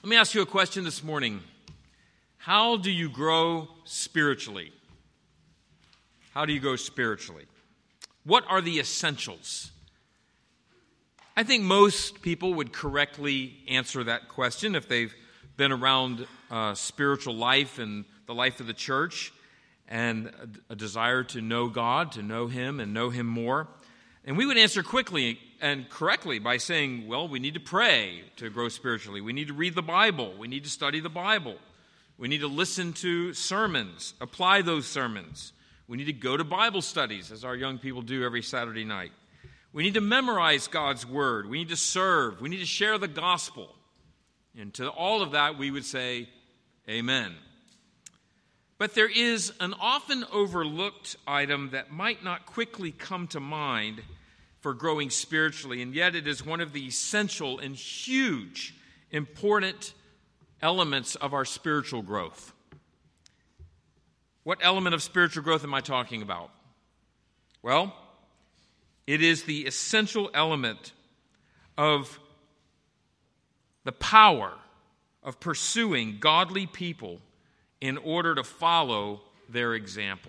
Let me ask you a question this morning. How do you grow spiritually? How do you grow spiritually? What are the essentials? I think most people would correctly answer that question if they've been around spiritual life and the life of the church and a desire to know God, to know Him and know Him more. And we would answer quickly and correctly by saying, well, we need to pray to grow spiritually. We need to read the Bible. We need to study the Bible. We need to listen to sermons, apply those sermons. We need to go to Bible studies, as our young people do every Saturday night. We need to memorize God's Word. We need to serve. We need to share the gospel. And to all of that, we would say, amen. But there is an often overlooked item that might not quickly come to mind for growing spiritually, and yet it is one of the essential and huge, important elements of our spiritual growth. What element of spiritual growth am I talking about? Well, it is the essential element of the power of pursuing godly people in order to follow their example.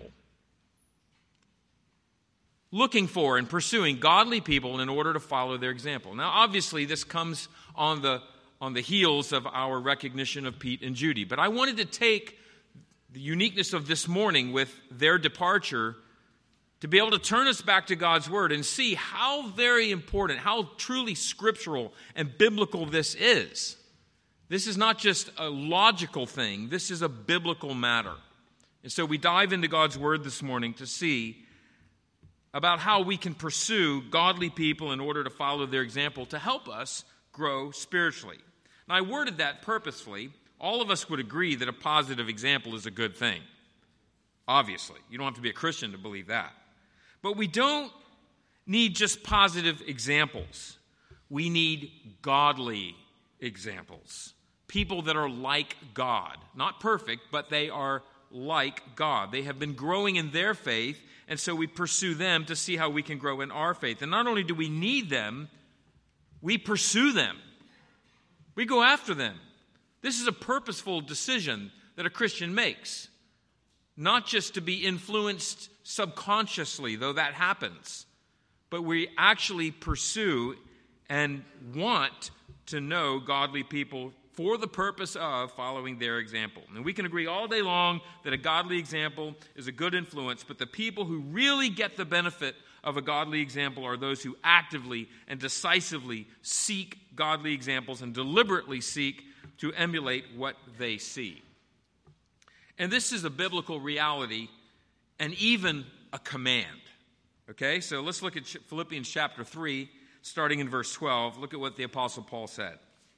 Looking for and pursuing godly people in order to follow their example. Now, obviously, this comes on the heels of our recognition of Pete and Judy. But I wanted to take the uniqueness of this morning with their departure to be able to turn us back to God's Word and see how very important, how truly scriptural and biblical this is. This is not just a logical thing. This is a biblical matter. And so we dive into God's Word this morning to see about how we can pursue godly people in order to follow their example to help us grow spiritually. Now, I worded that purposefully. All of us would agree that a positive example is a good thing. Obviously. You don't have to be a Christian to believe that. But we don't need just positive examples. We need godly examples. People that are like God. Not perfect, but they are like God. They have been growing in their faith, and so we pursue them to see how we can grow in our faith. And not only do we need them, we pursue them. We go after them. This is a purposeful decision that a Christian makes. Not just to be influenced subconsciously, though that happens, but we actually pursue and want to know godly people for the purpose of following their example. And we can agree all day long that a godly example is a good influence, but the people who really get the benefit of a godly example are those who actively and decisively seek godly examples and deliberately seek to emulate what they see. And this is a biblical reality and even a command. Okay, so let's look at Philippians chapter 3, starting in verse 12. Look at what the Apostle Paul said.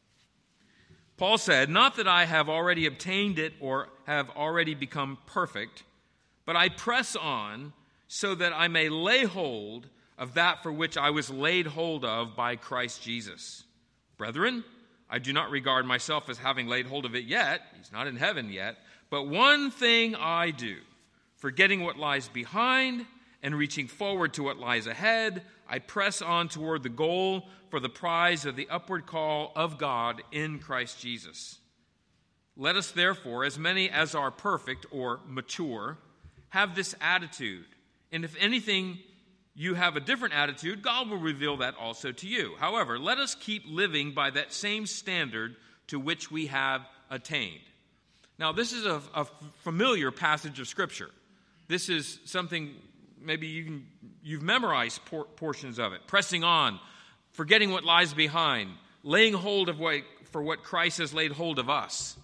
Paul said, "Not that I have already obtained it or have already become perfect, but I press on so that I may lay hold of that for which I was laid hold of by Christ Jesus. Brethren, I do not regard myself as having laid hold of it yet," he's not in heaven yet, "but one thing I do, forgetting what lies behind and reaching forward to what lies ahead, I press on toward the goal for the prize of the upward call of God in Christ Jesus. Let us therefore, as many as are perfect or mature, have this attitude. And if anything you have a different attitude, God will reveal that also to you. However, let us keep living by that same standard to which we have attained." Now, this is a familiar passage of Scripture. This is something maybe you've memorized portions of it. Pressing on, forgetting what lies behind, laying hold of what Christ has laid hold of us.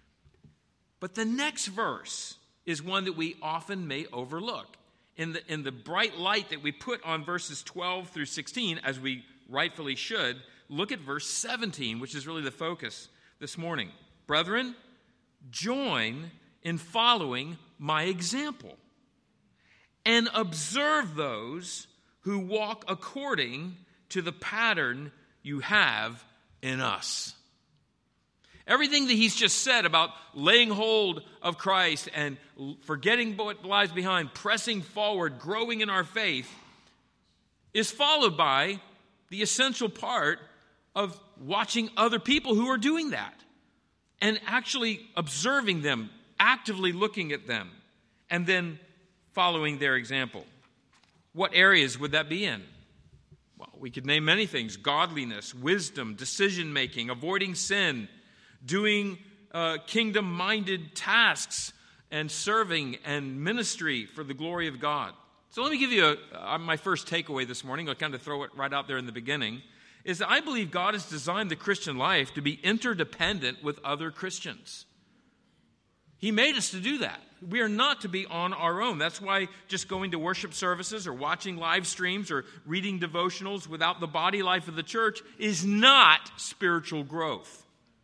But the next verse is one that we often may overlook. In the bright light that we put on verses 12 through 16, as we rightfully should, look at verse 17, which is really the focus this morning. "Brethren, join in following my example, and observe those who walk according to the pattern you have in us." Everything that he's just said about laying hold of Christ and forgetting what lies behind, pressing forward, growing in our faith, is followed by the essential part of watching other people who are doing that. and actually observing them, actively looking at them, and then following their example. What areas would that be in? Well, we could name many things: godliness, wisdom, decision-making, avoiding sin, doing kingdom-minded tasks, and serving and ministry for the glory of God. So let me give you my first takeaway this morning. I'll kind of throw it right out there in the beginning, is that I believe God has designed the Christian life to be interdependent with other Christians. He made us to do that. We are not to be on our own. That's why just going to worship services or watching live streams or reading devotionals without the body life of the church is not spiritual growth.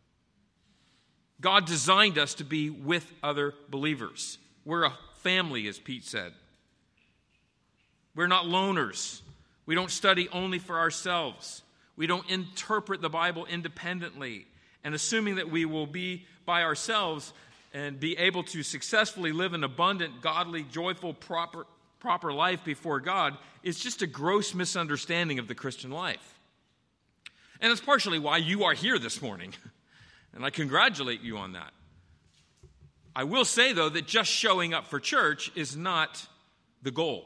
God designed us to be with other believers. We're a family, as Pete said. We're not loners. We don't study only for ourselves. We don't interpret the Bible independently and assuming that we will be by ourselves and be able to successfully live an abundant, godly, joyful, proper life before God is just a gross misunderstanding of the Christian life. And it's partially why you are here this morning. And I congratulate you on that. I will say, though, that just showing up for church is not the goal.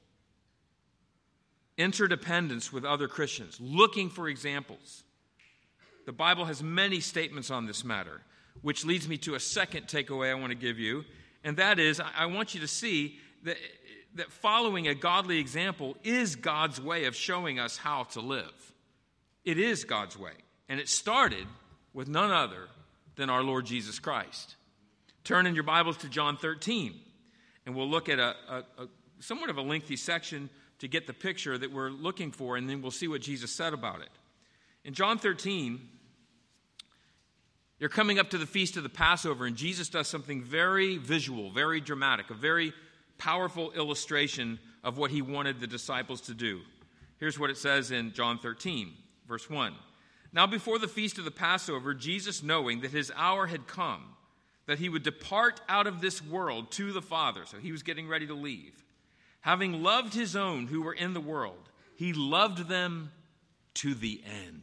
Interdependence with other Christians, looking for examples. The Bible has many statements on this matter, which leads me to a second takeaway I want to give you, and that is I want you to see that following a godly example is God's way of showing us how to live. It is God's way, and it started with none other than our Lord Jesus Christ. Turn in your Bibles to John 13, and we'll look at a somewhat of a lengthy section to get the picture that we're looking for, and then we'll see what Jesus said about it. In John 13, you're coming up to the feast of the Passover, and Jesus does something very visual, very dramatic, a very powerful illustration of what he wanted the disciples to do. Here's what it says in John 13, verse 1. Now before the feast of the Passover, Jesus, knowing that his hour had come, that he would depart out of this world to the Father, so he was getting ready to leave, having loved his own who were in the world, he loved them to the end.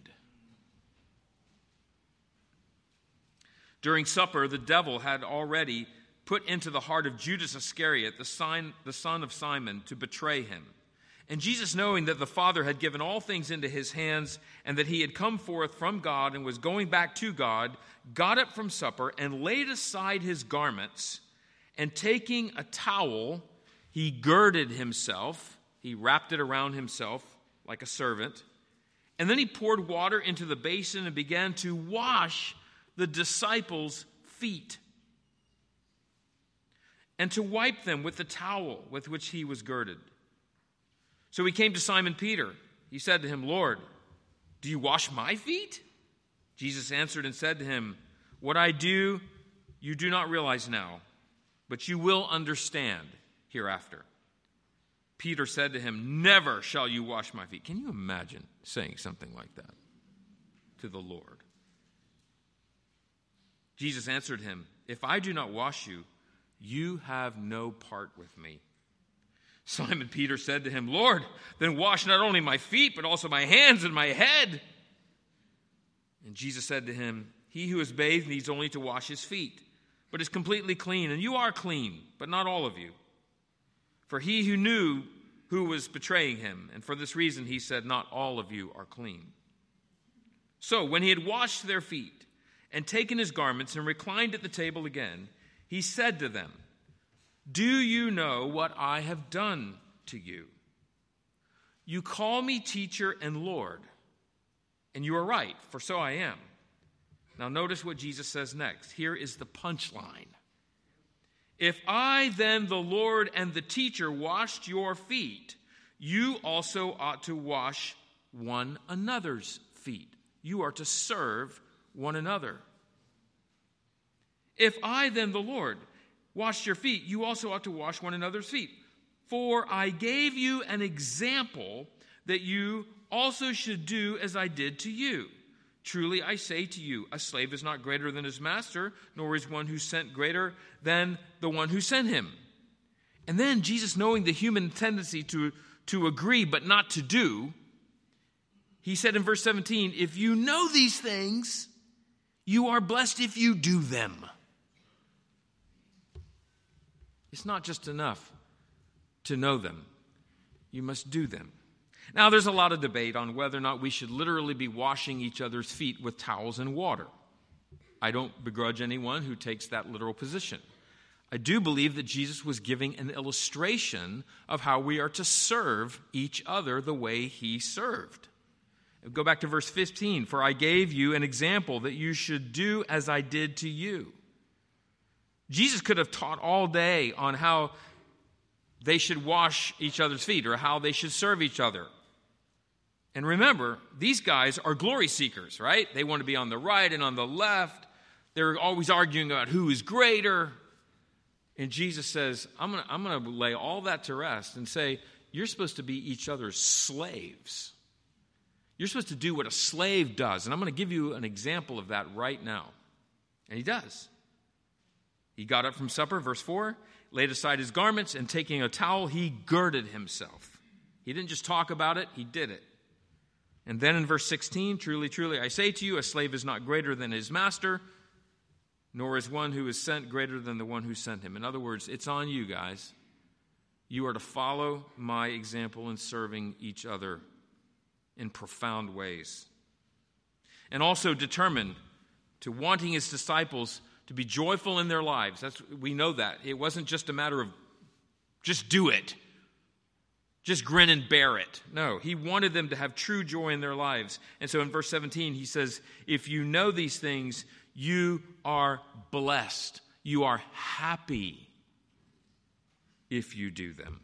During supper, the devil had already put into the heart of Judas Iscariot, the son of Simon, to betray him. And Jesus, knowing that the Father had given all things into his hands, and that he had come forth from God and was going back to God, got up from supper and laid aside his garments, and taking a towel, he girded himself, he wrapped it around himself like a servant, and then he poured water into the basin and began to wash the disciples' feet and to wipe them with the towel with which he was girded. So he came to Simon Peter. He said to him, Lord, do you wash my feet? Jesus answered and said to him, what I do, you do not realize now, but you will understand hereafter. Peter said to him, never shall you wash my feet. Can you imagine saying something like that to the Lord? Jesus answered him, if I do not wash you, you have no part with me. Simon Peter said to him, Lord, then wash not only my feet, but also my hands and my head. And Jesus said to him, he who is bathed needs only to wash his feet, but is completely clean. And you are clean, but not all of you. For he who knew who was betraying him, and for this reason he said, not all of you are clean. So when he had washed their feet and taken his garments and reclined at the table again, he said to them, do you know what I have done to you? You call me teacher and Lord, and you are right, for so I am. Now notice what Jesus says next. Here is the punchline. If I then, the Lord and the teacher, washed your feet, you also ought to wash one another's feet. You are to serve one another. If I then, the Lord, washed your feet, you also ought to wash one another's feet. For I gave you an example that you also should do as I did to you. Truly I say to you, a slave is not greater than his master, nor is one who sent greater than the one who sent him. And then Jesus, knowing the human tendency to agree but not to do, he said in verse 17, if you know these things, You are blessed if you do them. It's not just enough to know them. You must do them. Now, there's a lot of debate on whether or not we should literally be washing each other's feet with towels and water. I don't begrudge anyone who takes that literal position. I do believe that Jesus was giving an illustration of how we are to serve each other the way he served. Go back to verse 15. For I gave you an example that you should do as I did to you. Jesus could have taught all day on how they should wash each other's feet or how they should serve each other. And remember, these guys are glory seekers, right? They want to be on the right and on the left. They're always arguing about who is greater. And Jesus says, I'm going to lay all that to rest and say, you're supposed to be each other's slaves. You're supposed to do what a slave does. And I'm going to give you an example of that right now. And he does. He got up from supper, verse 4, laid aside his garments, and taking a towel, he girded himself. He didn't just talk about it, he did it. And then in verse 16, truly, truly, I say to you, a slave is not greater than his master, nor is one who is sent greater than the one who sent him. In other words, it's on you guys. You are to follow my example in serving each other in profound ways. And also determined to wanting his disciples to be joyful in their lives. We know that. It wasn't just a matter of just do it. Just grin and bear it. No, he wanted them to have true joy in their lives. And so in verse 17, he says, if you know these things, you are blessed. You are happy if you do them.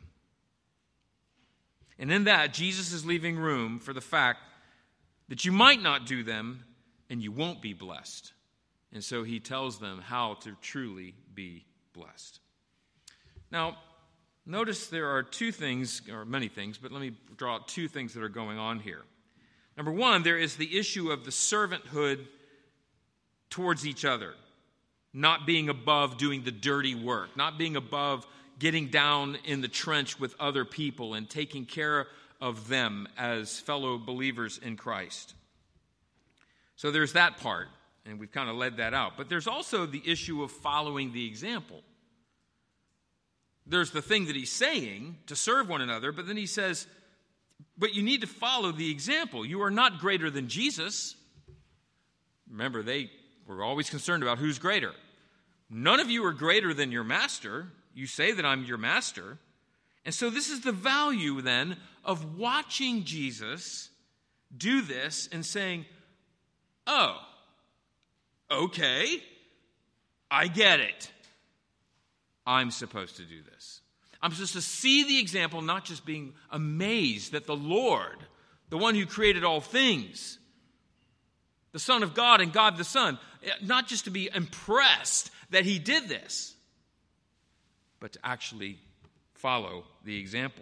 And in that, Jesus is leaving room for the fact that you might not do them and you won't be blessed. And so he tells them how to truly be blessed. Now, notice there are two things, or many things, but let me draw out two things that are going on here. Number one, there is the issue of the servanthood towards each other, not being above doing the dirty work, not being above getting down in the trench with other people and taking care of them as fellow believers in Christ. So there's that part, and we've kind of led that out. But there's also the issue of following the example. There's the thing that he's saying to serve one another, but then he says, but you need to follow the example. You are not greater than Jesus. Remember, they were always concerned about who's greater. None of you are greater than your master. You say that I'm your master. And so this is the value then of watching Jesus do this and saying, oh, okay, I get it. I'm supposed to do this. I'm supposed to see the example, not just being amazed that the Lord, the one who created all things, the Son of God and God the Son, not just to be impressed that he did this, but to actually follow the example.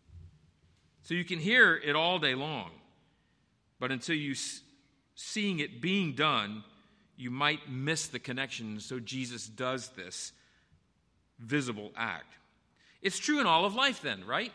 So you can hear it all day long, but until you seeing it being done, you might miss the connection. So Jesus does this visible act. It's true in all of life then, right?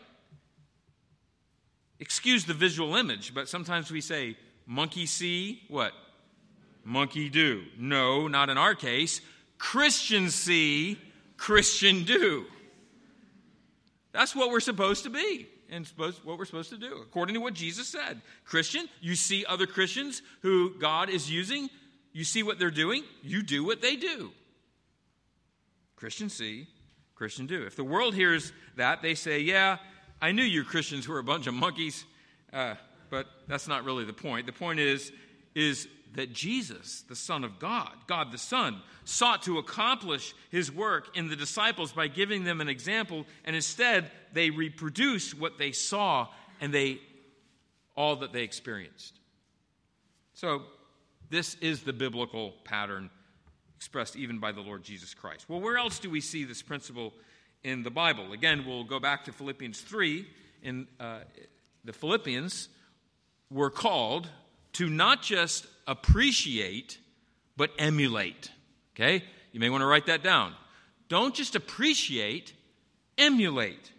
Excuse the visual image, but sometimes we say, monkey see, what? Monkey do. No, not in our case. Christian see, Christian do. That's what we're supposed to be and what we're supposed to do, according to what Jesus said. Christian, you see other Christians who God is using, you see what they're doing, you do what they do. Christian see, Christian do. If the world hears that, they say, yeah, I knew you Christians were a bunch of monkeys, but that's not really the point. The point is that Jesus, the Son of God, God the Son, sought to accomplish his work in the disciples by giving them an example, and instead they reproduce what they saw and all that they experienced. So this is the biblical pattern expressed even by the Lord Jesus Christ. Well, where else do we see this principle in the Bible? Again, we'll go back to Philippians 3. The Philippians were called to not just appreciate, but emulate. Okay? You may want to write that down. Don't just appreciate, emulate.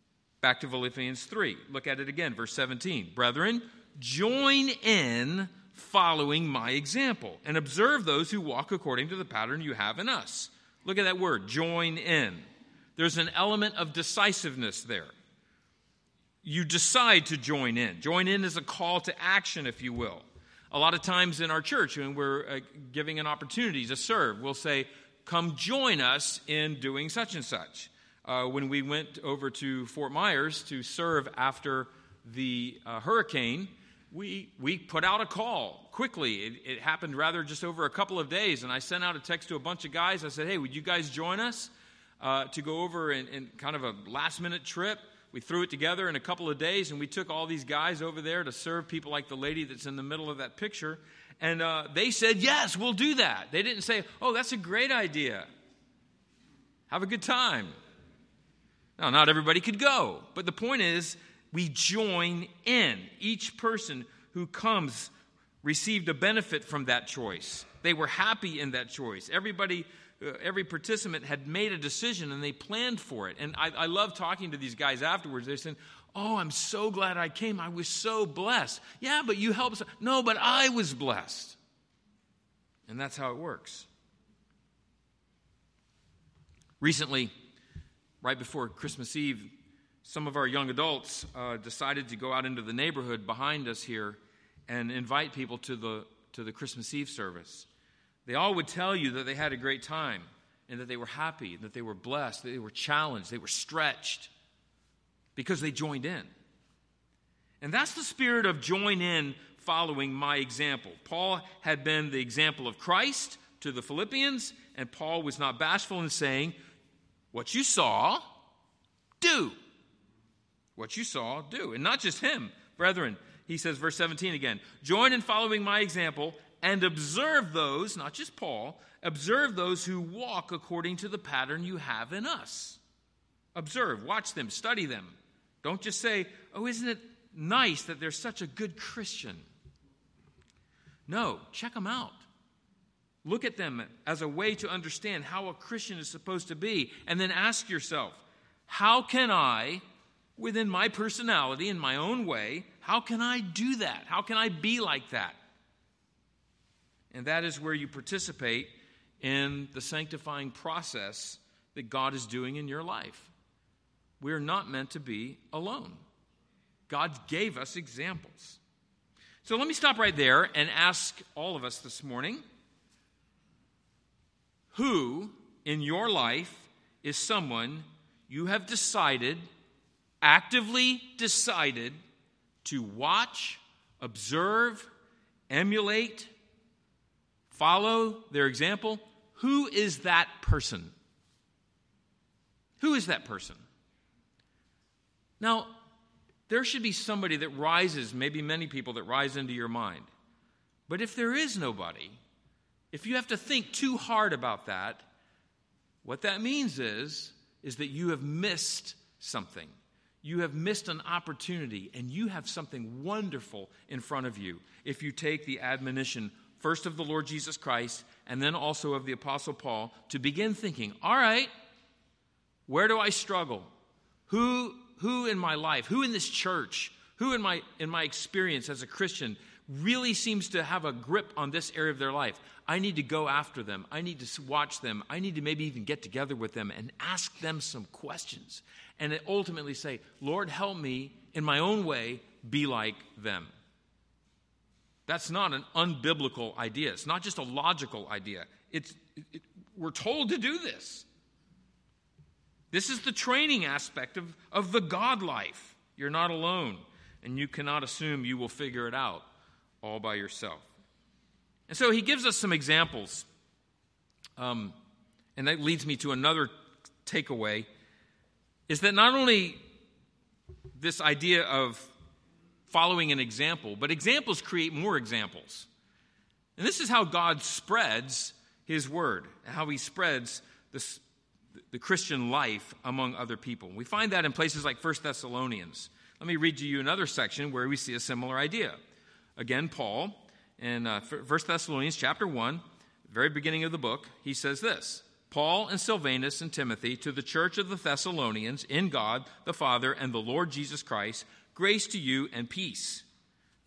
Back to Philippians 3. Look at it again, verse 17. Brethren, join in following my example, and observe those who walk according to the pattern you have in us. Look at that word, join in. There's an element of decisiveness there. You decide to join in. Join in is a call to action, if you will. A lot of times in our church, when we're giving an opportunity to serve, we'll say, come join us in doing such and such. When we went over to Fort Myers to serve after the hurricane, we put out a call quickly. It happened rather just over a couple of days, and I sent out a text to a bunch of guys. I said, hey, would you guys join us to go over in kind of a last-minute trip? We threw it together in a couple of days, and we took all these guys over there to serve people like the lady that's in the middle of that picture. And they said, yes, we'll do that. They didn't say, oh, that's a great idea. Have a good time. Now, not everybody could go. But the point is, we join in. Each person who comes received a benefit from that choice. They were happy in that choice. Every participant had made a decision, and they planned for it. And I love talking to these guys afterwards. They're saying, oh, I'm so glad I came. I was so blessed. Yeah, but you helped. No, but I was blessed. And that's how it works. Recently, right before Christmas Eve, some of our young adults decided to go out into the neighborhood behind us here and invite people to the Christmas Eve service. They all would tell you that they had a great time and that they were happy, that they were blessed, that they were challenged, they were stretched because they joined in. And that's the spirit of join in, following my example. Paul had been the example of Christ to the Philippians, and Paul was not bashful in saying, what you saw, do. What you saw, do. And not just him, brethren. He says, verse 17 again, join in following my example and observe those, not just Paul, observe those who walk according to the pattern you have in us. Observe, watch them, study them. Don't just say, oh, isn't it nice that they're such a good Christian? No, check them out. Look at them as a way to understand how a Christian is supposed to be. And then ask yourself, how can I, within my personality, in my own way, how can I do that? How can I be like that? And that is where you participate in the sanctifying process that God is doing in your life. We're not meant to be alone. God gave us examples. So let me stop right there and ask all of us this morning, who in your life is someone you have decided, actively decided, to watch, observe, emulate, follow their example? Who is that person? Who is that person? Now, there should be somebody that rises, maybe many people that rise into your mind. But if there is nobody, if you have to think too hard about that, what that means is that you have missed something. You have missed an opportunity, and you have something wonderful in front of you if you take the admonition first of the Lord Jesus Christ and then also of the Apostle Paul to begin thinking, all right, where do I struggle? Who in my life, who in this church, who in my experience as a Christian really seems to have a grip on this area of their life? I need to go after them. I need to watch them. I need to maybe even get together with them and ask them some questions. And ultimately say, Lord, help me in my own way be like them. That's not an unbiblical idea. It's not just a logical idea. We're told to do this. This is the training aspect of the God life. You're not alone, and you cannot assume you will figure it out all by yourself. And so he gives us some examples. And that leads me to another takeaway, is that not only this idea of following an example, but examples create more examples. And this is how God spreads his word, how he spreads the Christian life among other people. We find that in places like 1 Thessalonians. Let me read to you another section where we see a similar idea. Again, Paul, in 1 Thessalonians chapter 1, very beginning of the book, he says this, Paul and Silvanus and Timothy to the church of the Thessalonians in God the Father and the Lord Jesus Christ, grace to you and peace.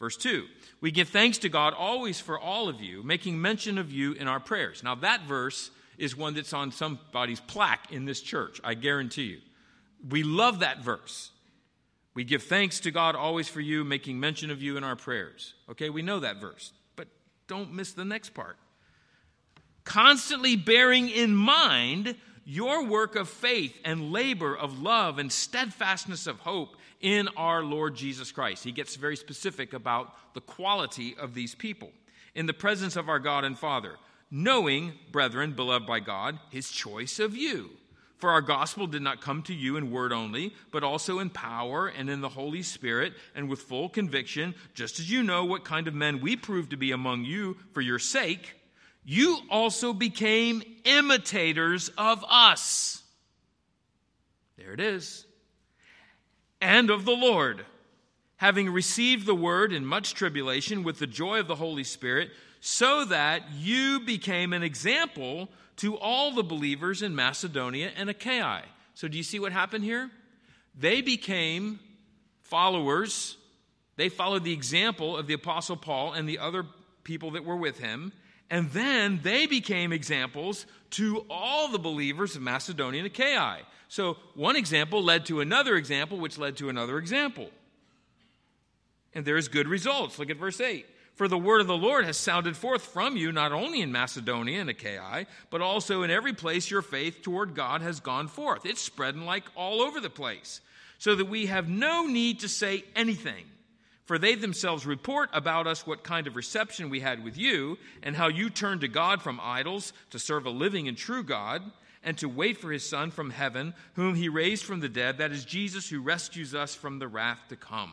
Verse 2, we give thanks to God always for all of you, making mention of you in our prayers. Now that verse is one that's on somebody's plaque in this church, I guarantee you. We love that verse. We give thanks to God always for you, making mention of you in our prayers. Okay, we know that verse, but don't miss the next part. Constantly bearing in mind your work of faith and labor of love and steadfastness of hope in our Lord Jesus Christ. He gets very specific about the quality of these people. In the presence of our God and Father, knowing, brethren, beloved by God, his choice of you. For our gospel did not come to you in word only, but also in power and in the Holy Spirit and with full conviction, just as you know what kind of men we proved to be among you for your sake. You also became imitators of us. There it is. And of the Lord, having received the word in much tribulation with the joy of the Holy Spirit, so that you became an example to all the believers in Macedonia and Achaia. So do you see what happened here? They became followers. They followed the example of the Apostle Paul and the other people that were with him. And then they became examples to all the believers of Macedonia and Achaia. So one example led to another example, which led to another example. And there's good results. Look at verse 8. For the word of the Lord has sounded forth from you, not only in Macedonia and Achaia, but also in every place your faith toward God has gone forth. It's spreading like all over the place, so that we have no need to say anything. For they themselves report about us what kind of reception we had with you, and how you turned to God from idols to serve a living and true God, and to wait for his Son from heaven, whom he raised from the dead, that is Jesus, who rescues us from the wrath to come.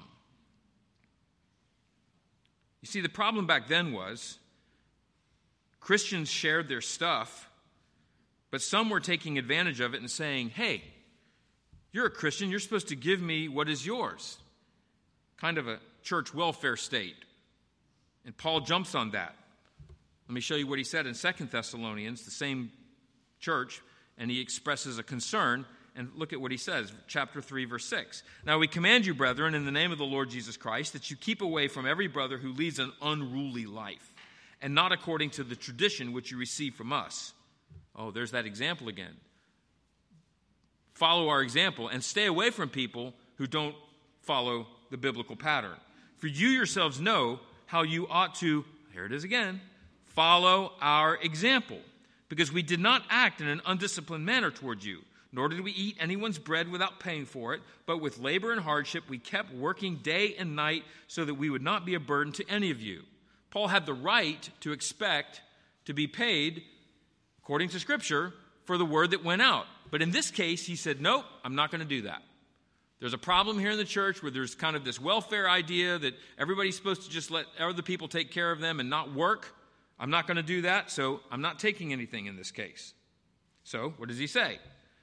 You see, the problem back then was Christians shared their stuff, but some were taking advantage of it and saying, hey, you're a Christian, you're supposed to give me what is yours. Kind of a church welfare state. And Paul jumps on that. Let me show you what he said in 2 Thessalonians, the same church, and he expresses a concern. And look at what he says, chapter 3, verse 6. Now we command you, brethren, in the name of the Lord Jesus Christ, that you keep away from every brother who leads an unruly life, and not according to the tradition which you receive from us. Oh, there's that example again. Follow our example, and stay away from people who don't follow the biblical pattern. For you yourselves know how you ought to, here it is again, follow our example, because we did not act in an undisciplined manner toward you, nor did we eat anyone's bread without paying for it, but with labor and hardship we kept working day and night so that we would not be a burden to any of you. Paul had the right to expect to be paid, according to Scripture, for the word that went out. But in this case, he said, nope, I'm not going to do that. There's a problem here in the church where there's kind of this welfare idea that everybody's supposed to just let other people take care of them and not work. I'm not going to do that, so I'm not taking anything in this case. So, what does he say?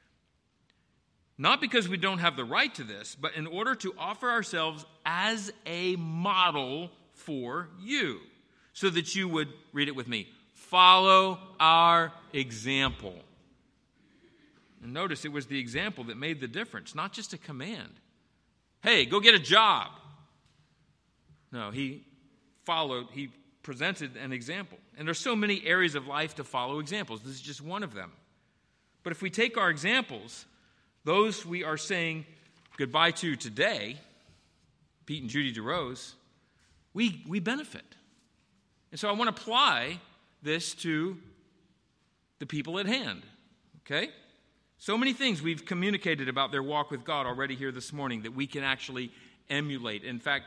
Not because we don't have the right to this, but in order to offer ourselves as a model for you, so that you would, read it with me, follow our example. And notice it was the example that made the difference, not just a command. Hey, go get a job. No, he presented an example. And there's so many areas of life to follow examples. This is just one of them. But if we take our examples, those we are saying goodbye to today, Pete and Judy DeRose, we benefit. And so I want to apply this to the people at hand. Okay? So many things we've communicated about their walk with God already here this morning that we can actually emulate. In fact,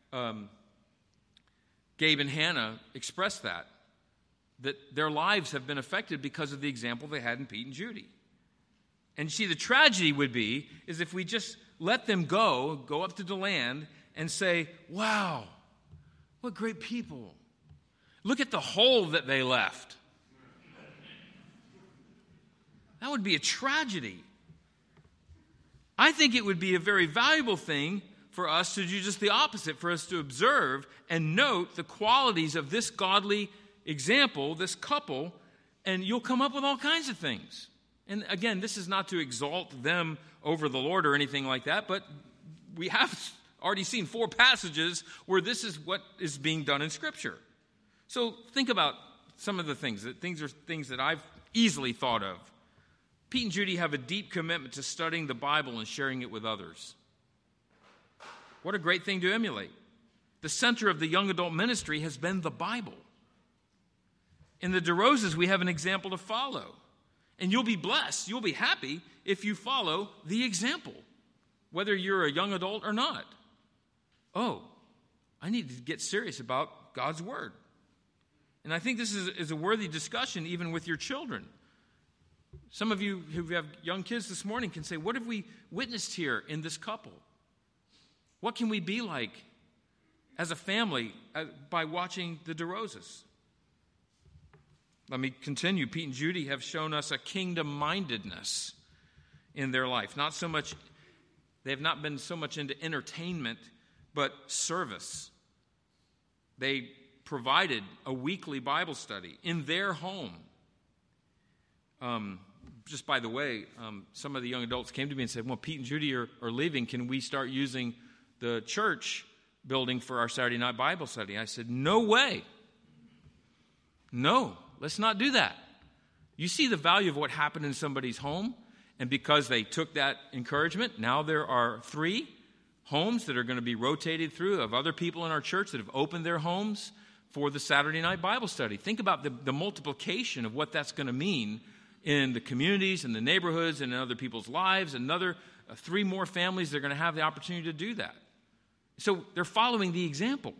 Gabe and Hannah expressed that their lives have been affected because of the example they had in Pete and Judy. And you see, the tragedy would be is if we just let them go up to DeLand and say, wow, what great people. Look at the hole that they left. That would be a tragedy. I think it would be a very valuable thing for us to do just the opposite, for us to observe and note the qualities of this godly example, this couple, and you'll come up with all kinds of things. And again, this is not to exalt them over the Lord or anything like that, but we have Already seen 4 passages where this is what is being done in Scripture. So think about some of the things that I've easily thought of. Pete and Judy have a deep commitment to studying the Bible and sharing it with others. What a great thing to emulate. The center of the young adult ministry has been the Bible. In the DeRosas, we have an example to follow. And you'll be blessed, you'll be happy if you follow the example, whether you're a young adult or not. Oh, I need to get serious about God's Word. And I think this is a worthy discussion even with your children. Some of you who have young kids this morning can say, what have we witnessed here in this couple? What can we be like as a family by watching the DeRosas? Let me continue. Pete and Judy have shown us a kingdom-mindedness in their life. They have not been so much into entertainment, but service. They provided a weekly Bible study in their home. Just by the way, some of the young adults came to me and said, well, Pete and Judy are leaving. Can we start using the church building for our Saturday night Bible study? I said, no way. No, let's not do that. You see the value of what happened in somebody's home, and because they took that encouragement, now there are 3 homes that are going to be rotated through of other people in our church that have opened their homes for the Saturday night Bible study. Think about the multiplication of what that's going to mean in the communities and the neighborhoods and in other people's lives. Another 3 more families that are going to have the opportunity to do that. So they're following the example.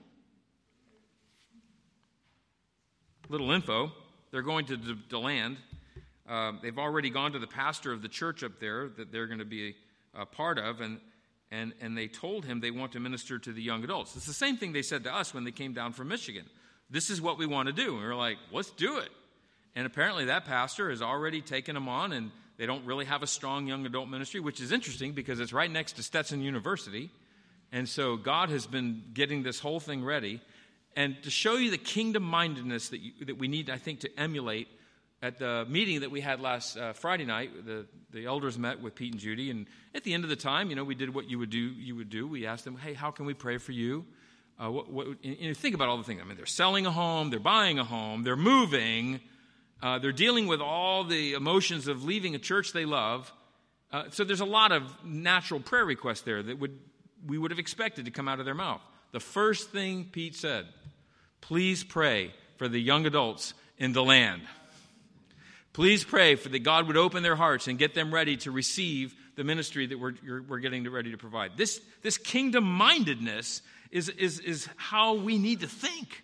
Little info, they're going to DeLand. They've already gone to the pastor of the church up there that they're going to be a part of, and they told him they want to minister to the young adults. It's the same thing they said to us when they came down from Michigan. This is what we want to do. And we were like, let's do it. And apparently that pastor has already taken them on, and they don't really have a strong young adult ministry, which is interesting because it's right next to Stetson University. And so God has been getting this whole thing ready. And to show you the kingdom-mindedness that we need, I think, to emulate, at the meeting that we had last Friday night, the elders met with Pete and Judy, and at the end of the time, we did what you would do. We asked them, hey, how can we pray for you? And think about all the things. I mean, they're selling a home, they're buying a home, they're moving, they're dealing with all the emotions of leaving a church they love. So there's a lot of natural prayer requests there that we would have expected to come out of their mouth. The first thing Pete said, please pray for the young adults in DeLand. Please pray for that God would open their hearts and get them ready to receive the ministry that we're getting ready to provide. This kingdom-mindedness is how we need to think.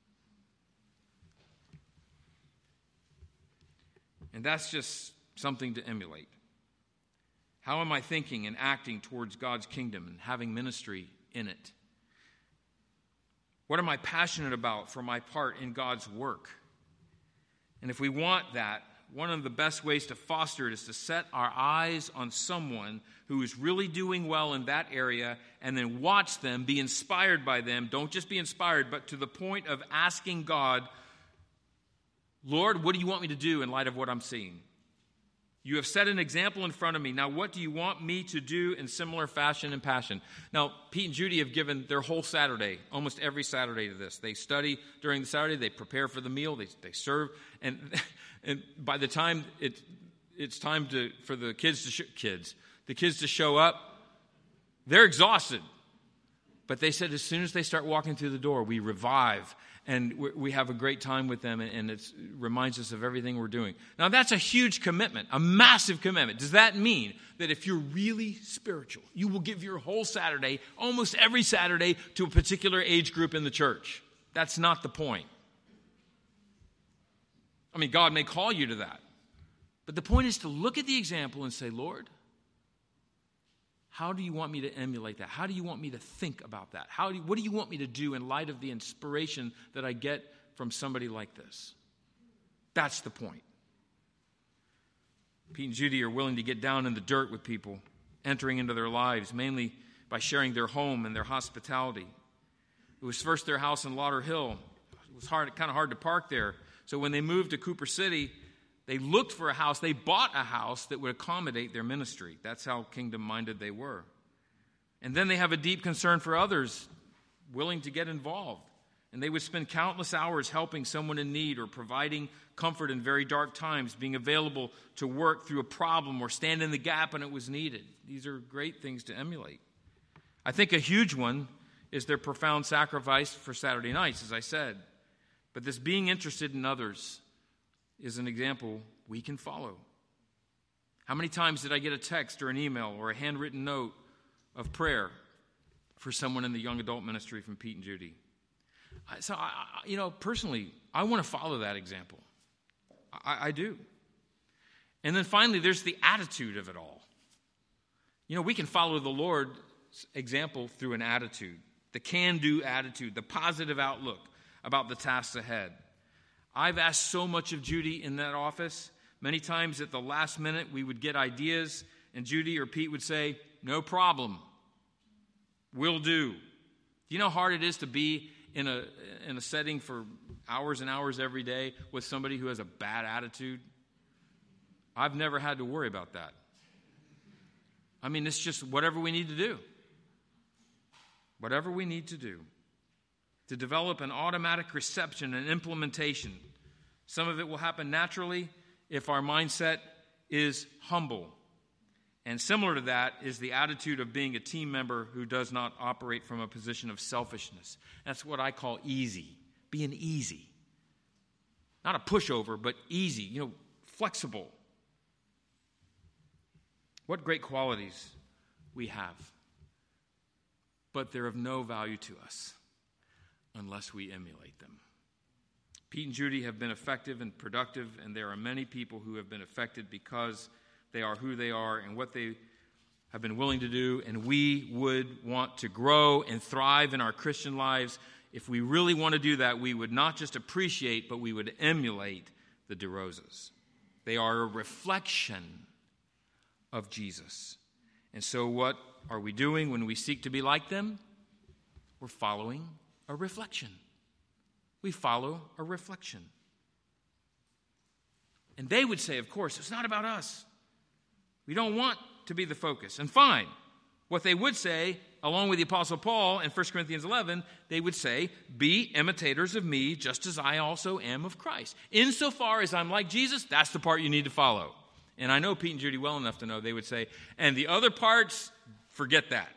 And that's just something to emulate. How am I thinking and acting towards God's kingdom and having ministry in it? What am I passionate about for my part in God's work? And if we want that, one of the best ways to foster it is to set our eyes on someone who is really doing well in that area and then watch them, be inspired by them. Don't just be inspired, but to the point of asking God, Lord, what do you want me to do in light of what I'm seeing? You have set an example in front of me. Now, what do you want me to do in similar fashion and passion? Now, Pete and Judy have given their whole Saturday, almost every Saturday to this. They study during the Saturday. They prepare for the meal. They serve. And by the time it's time for the kids to show up, they're exhausted. But they said as soon as they start walking through the door, we revive. And we have a great time with them, and it reminds us of everything we're doing. Now, that's a huge commitment, a massive commitment. Does that mean that if you're really spiritual, you will give your whole Saturday, almost every Saturday, to a particular age group in the church? That's not the point. I mean, God may call you to that. But the point is to look at the example and say, Lord, how do you want me to emulate that? How do you want me to think about that? What do you want me to do in light of the inspiration that I get from somebody like this? That's the point. Pete and Judy are willing to get down in the dirt with people, entering into their lives, mainly by sharing their home and their hospitality. It was first their house in Lauderhill. It was kind of hard to park there. So when they moved to Cooper City, they looked for a house. They bought a house that would accommodate their ministry. That's how kingdom-minded they were. And then they have a deep concern for others, willing to get involved. And they would spend countless hours helping someone in need or providing comfort in very dark times, being available to work through a problem or stand in the gap when it was needed. These are great things to emulate. I think a huge one is their profound sacrifice for Saturday nights, as I said. But this being interested in others is an example we can follow. How many times did I get a text or an email or a handwritten note of prayer for someone in the young adult ministry from Pete and Judy? So, personally, I want to follow that example. I do. And then finally, there's the attitude of it all. We can follow the Lord's example through an attitude, the can-do attitude, the positive outlook about the tasks ahead. I've asked so much of Judy in that office. Many times at the last minute, we would get ideas, and Judy or Pete would say, "No problem. Will do." Do you know how hard it is to be in a setting for hours and hours every day with somebody who has a bad attitude? I've never had to worry about that. It's just whatever we need to do. Whatever we need to do to develop an automatic reception and implementation. Some of it will happen naturally if our mindset is humble. And similar to that is the attitude of being a team member who does not operate from a position of selfishness. That's what I call easy, being easy. Not a pushover, but easy, flexible. What great qualities we have. But they're of no value to us unless we emulate them. Pete and Judy have been effective and productive, and there are many people who have been affected because they are who they are and what they have been willing to do, and we would want to grow and thrive in our Christian lives. If we really want to do that, we would not just appreciate, but we would emulate the DeRosas. They are a reflection of Jesus. And so what are we doing when we seek to be like them? We're following a reflection. We follow a reflection. And they would say, of course, it's not about us. We don't want to be the focus. And fine. What they would say, along with the Apostle Paul in 1 Corinthians 11, they would say, be imitators of me just as I also am of Christ. Insofar as I'm like Jesus, that's the part you need to follow. And I know Pete and Judy well enough to know they would say, and the other parts, forget that.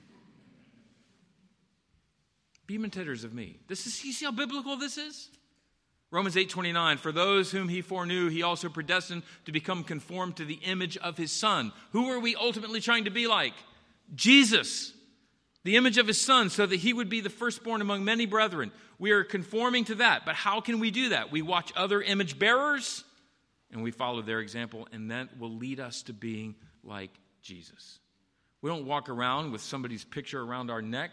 Be imitators of me. You see how biblical this is? Romans 8:29, for those whom he foreknew, he also predestined to become conformed to the image of his Son. Who are we ultimately trying to be like? Jesus, the image of his Son, so that he would be the firstborn among many brethren. We are conforming to that. But how can we do that? We watch other image bearers, and we follow their example, and that will lead us to being like Jesus. We don't walk around with somebody's picture around our neck.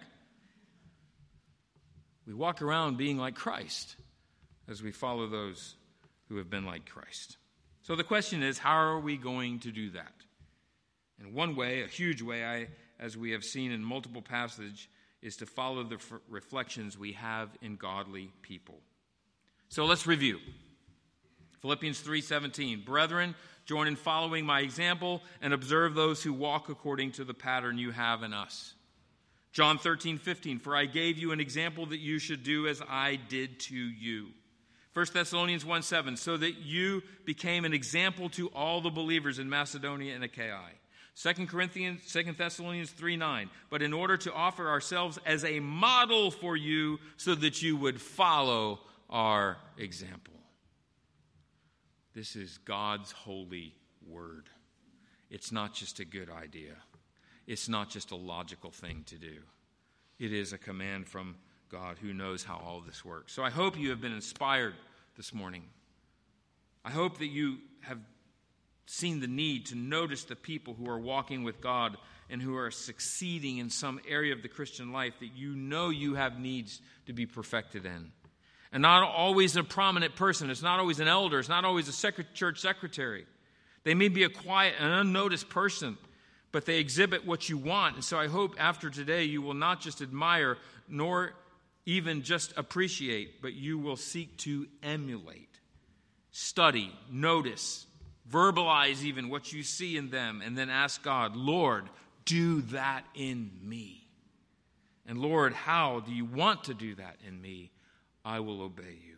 We walk around being like Christ as we follow those who have been like Christ. So the question is, how are we going to do that? And one way, a huge way, as we have seen in multiple passages, is to follow the reflections we have in godly people. So let's review. Philippians 3:17, brethren, join in following my example and observe those who walk according to the pattern you have in us. John 13:15, for I gave you an example that you should do as I did to you. 1 Thessalonians 1:7, so that you became an example to all the believers in Macedonia and Achaia. 2 Thessalonians 3:9, but in order to offer ourselves as a model for you so that you would follow our example. This is God's holy word. It's not just a good idea. It's not just a logical thing to do. It is a command from God who knows how all this works. So I hope you have been inspired this morning. I hope that you have seen the need to notice the people who are walking with God and who are succeeding in some area of the Christian life that you know you have needs to be perfected in. And not always a prominent person. It's not always an elder. It's not always a church secretary. They may be a quiet and unnoticed person, but they exhibit what you want. And so I hope after today you will not just admire nor even just appreciate, but you will seek to emulate, study, notice, verbalize even what you see in them, and then ask God, Lord, do that in me. And Lord, how do you want to do that in me? I will obey you.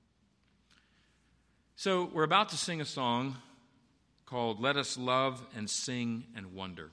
So we're about to sing a song called Let Us Love and Sing and Wonder.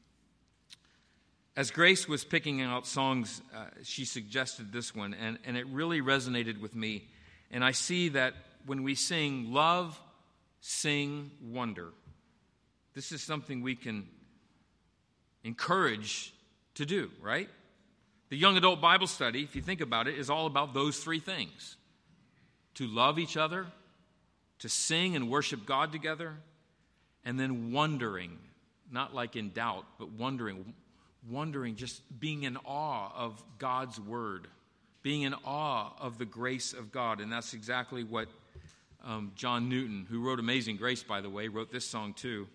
As Grace was picking out songs, she suggested this one, and it really resonated with me. And I see that when we sing love, sing, wonder, this is something we can encourage to do, right? The young adult Bible study, if you think about it, is all about those three things. To love each other, to sing and worship God together, and then wondering, not like in doubt, but wondering, just being in awe of God's word, being in awe of the grace of God. And that's exactly what John Newton, who wrote Amazing Grace, by the way, wrote this song too.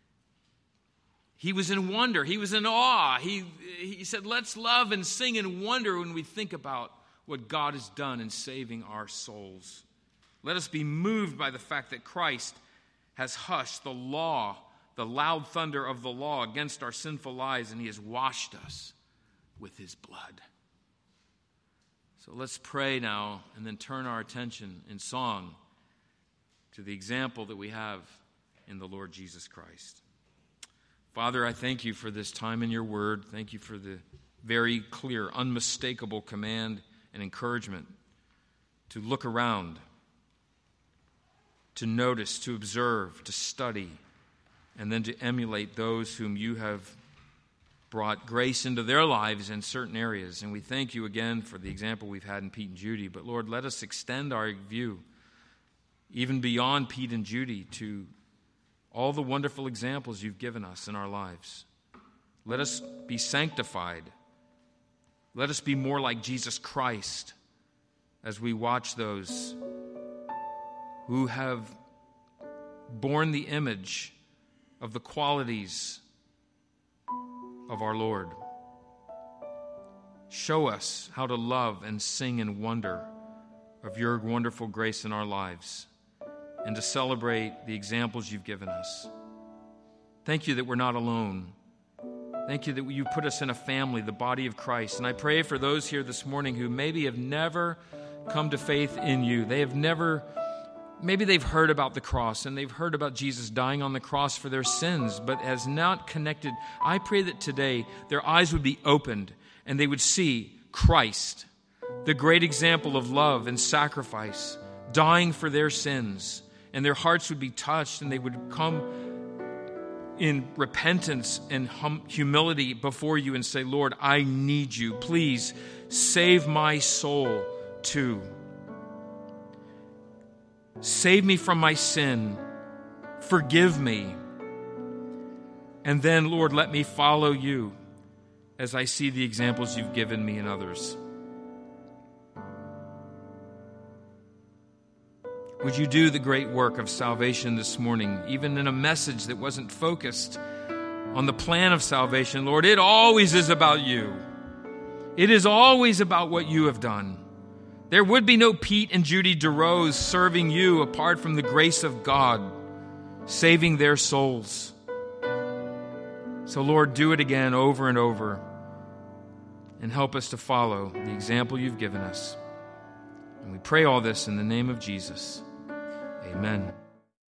He was in wonder. He was in awe. He said, let's love and sing and wonder when we think about what God has done in saving our souls. Let us be moved by the fact that Christ has hushed the law, the loud thunder of the law against our sinful lives, and he has washed us with his blood. So let's pray now and then turn our attention in song to the example that we have in the Lord Jesus Christ. Father, I thank you for this time in your word. Thank you for the very clear, unmistakable command and encouragement to look around, to notice, to observe, to study, and then to emulate those whom you have brought grace into their lives in certain areas. And we thank you again for the example we've had in Pete and Judy. But Lord, let us extend our view even beyond Pete and Judy to all the wonderful examples you've given us in our lives. Let us be sanctified. Let us be more like Jesus Christ as we watch those who have borne the image of the qualities of our Lord. Show us how to love and sing and wonder of your wonderful grace in our lives, and to celebrate the examples you've given us. Thank you that we're not alone. Thank you that you put us in a family, the body of Christ. And I pray for those here this morning who maybe have never come to faith in you. Maybe they've heard about the cross and they've heard about Jesus dying on the cross for their sins, but has not connected. I pray that today their eyes would be opened and they would see Christ, the great example of love and sacrifice, dying for their sins. And their hearts would be touched, and they would come in repentance and humility before you and say, Lord, I need you. Please save my soul too. Save me from my sin. Forgive me. And then, Lord, let me follow you as I see the examples you've given me and others. Would you do the great work of salvation this morning, even in a message that wasn't focused on the plan of salvation? Lord, it always is about you. It is always about what you have done. There would be no Pete and Judy DeRose serving you apart from the grace of God, saving their souls. So, Lord, do it again over and over, and help us to follow the example you've given us. And we pray all this in the name of Jesus. Amen.